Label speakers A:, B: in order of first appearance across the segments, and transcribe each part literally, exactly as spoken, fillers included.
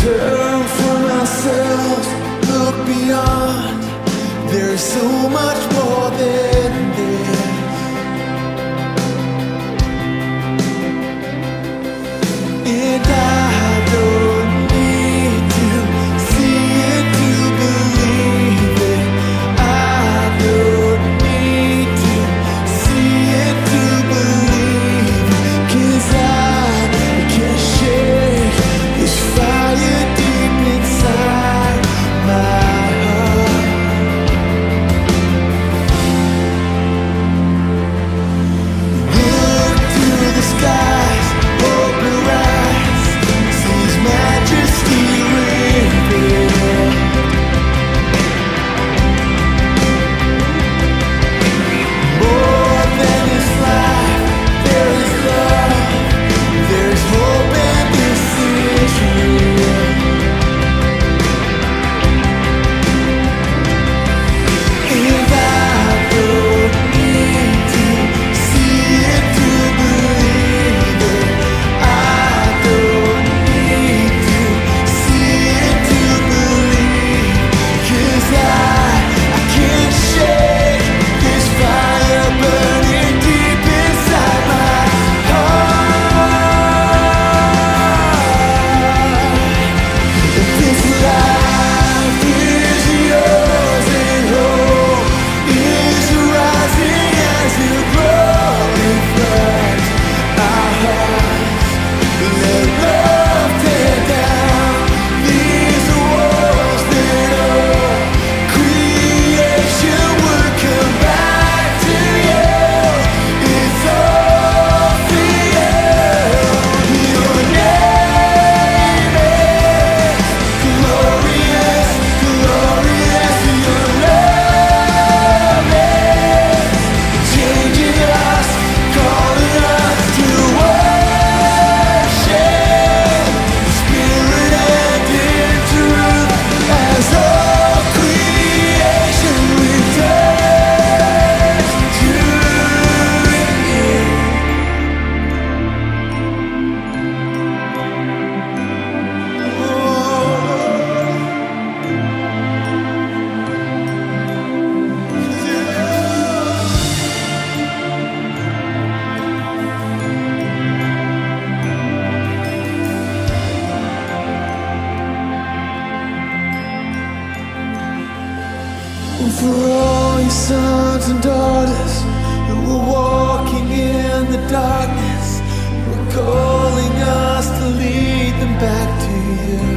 A: turn from ourselves, look beyond. There's so much more than this. And I don't need to see it to believe it. I don't need to see it to believe it. 'Cause I can shake this fire deep inside my heart. Look to the skies, open eyes, sees majesty revealed. More than this life, there is love, there's hope, and this is real. And I don't need to see it to believe it. I don't need to see it to believe. 'Cause I, I can't shake this fire burning deep inside my heart. This life is yours and hope is rising as you glorify our hearts. Let love tear down these walls that all creation would come back to you. It's all for you. Your name is glorious, glorious. Your love is changing us, calling us to worship, spirit and in truth, as all creation returns to you. And for all your sons and daughters who are walking in the darkness, who are calling us to lead them back to you.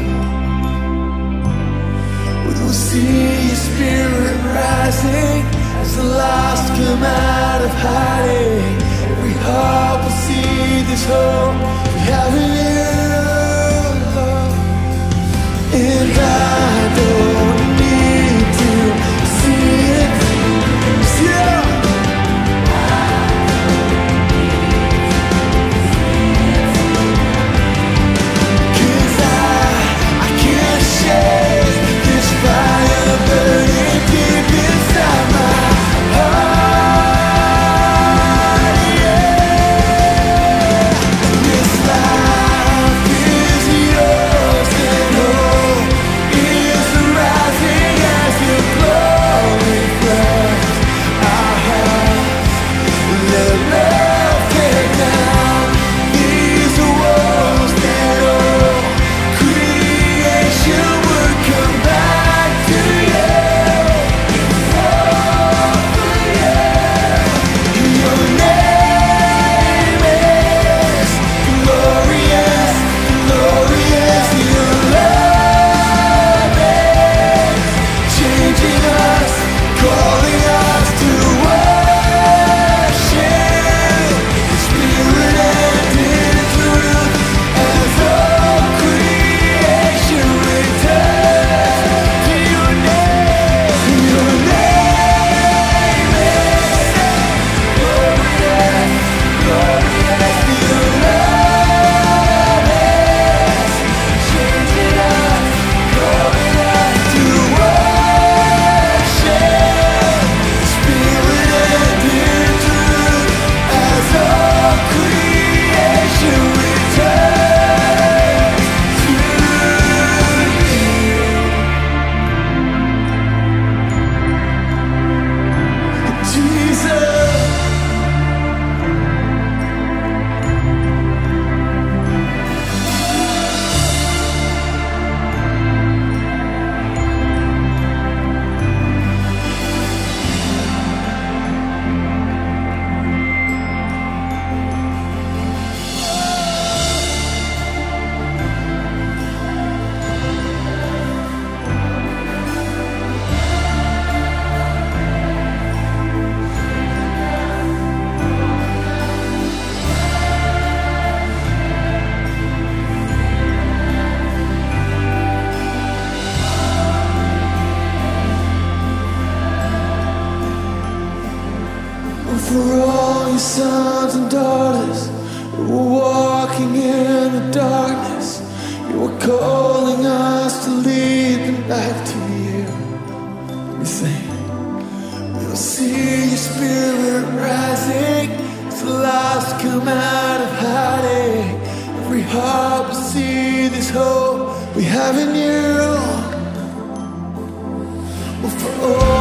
A: We will see your spirit rising as the lost come out of hiding. Every heart will see this hope we have in you, Lord. And I don't need to see it. Yeah. 'Cause I, I can't shake this fire burning deep inside my heart. Yeah. sons and daughters who were walking in the darkness. You were calling us to lead them back to you. We sing. We'll see your spirit rising as the lost come out of hiding. Every heart will see this hope we have in you. Well, for all